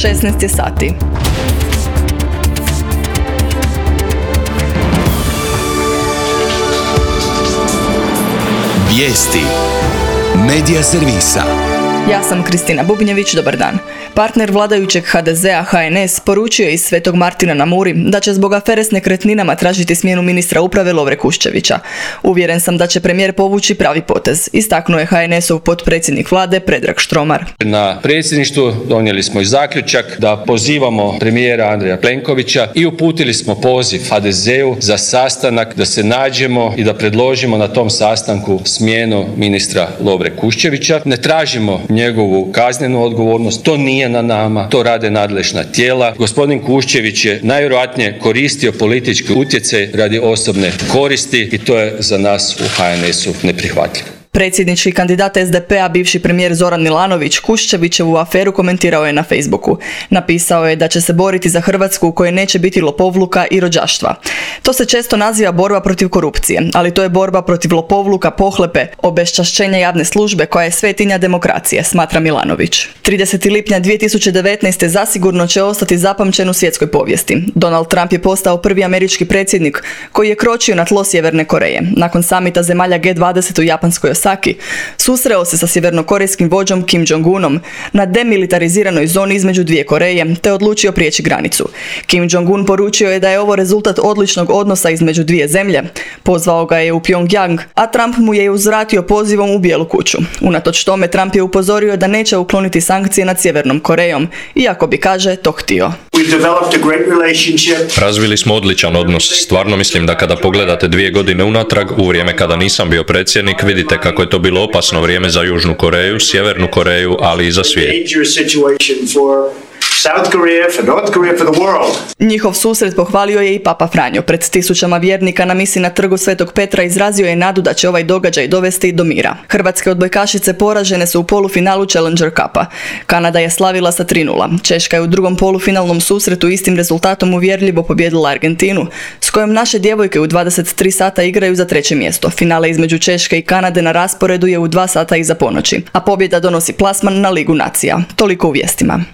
16 je sati. Vijesti Medija servisa. Ja sam Kristina Bubnjević, dobar dan. Partner vladajućeg HDZ-a HNS poručio je iz Svetog Martina na Muri da će zbog afere s nekretninama tražiti smjenu ministra uprave Lovre Kuščevića. Uvjeren sam da će premijer povući pravi potez, istaknuo je HNS-ov potpredsjednik vlade Predrag Štromar. Na predsjedništvu donijeli smo i zaključak da pozivamo premijera Andreja Plenkovića i uputili smo poziv HDZ-u za sastanak da se nađemo i da predložimo na tom sastanku smjenu ministra Lovre Kuščevića. Ne tražimo njegovu kaznenu odgovornost, to nije na nama, to rade nadležna tijela. Gospodin Kuščević je najvjerojatnije koristio politički utjecaj radi osobne koristi i to je za nas u HNS-u neprihvatljivo. Predsjednički kandidat SDP-a, bivši premijer Zoran Milanović, Kuščevićevu aferu komentirao je na Facebooku. Napisao je da će se boriti za Hrvatsku u kojoj neće biti lopovluka i rođaštva. To se često naziva borba protiv korupcije, ali to je borba protiv lopovluka, pohlepe, obeščašćenja javne službe koja je svetinja demokracije, smatra Milanović. 30. lipnja 2019. zasigurno će ostati zapamćen u svjetskoj povijesti. Donald Trump je postao prvi američki predsjednik koji je kročio na tlo Sjeverne Koreje. Nakon samita zemalja G20 u japanskoj Osaki, susreo se sa sjevernokorejskim vođom Kim Jong-unom na demilitariziranoj zoni između dvije Koreje, te odlučio prijeći granicu. Kim Jong-un poručio je da je ovo rezultat odličnog odnosa između dvije zemlje. Pozvao ga je u Pyongyang, a Trump mu je uzvratio pozivom u Bijelu kuću. Unatoč tome, Trump je upozorio da neće ukloniti sankcije nad Sjevernom Korejom, iako bi, kaže, to htio. Razvili smo odličan odnos. Stvarno mislim da kada pogledate 2 godine unatrag, u vrijeme kada nisam bio predsjednik, vidite kako je to bilo opasno vrijeme za Južnu Koreju, Sjevernu Koreju, ali i za svijet. Njihov susret pohvalio je i Papa Franjo. Pred tisućama vjernika na misi na trgu Svetog Petra izrazio je nadu da će ovaj događaj dovesti do mira. Hrvatske odbojkašice poražene su u polufinalu Challenger Cupa. Kanada je slavila sa 3:0. Češka je u drugom polufinalnom susretu istim rezultatom uvjerljivo pobijedila Argentinu, s kojom naše djevojke u 23 sata igraju za 3. mjesto. Finale između Češke i Kanade na rasporedu je u 2 sata iza ponoći, a pobjeda donosi plasman na Ligu nacija. Toliko u vijestima.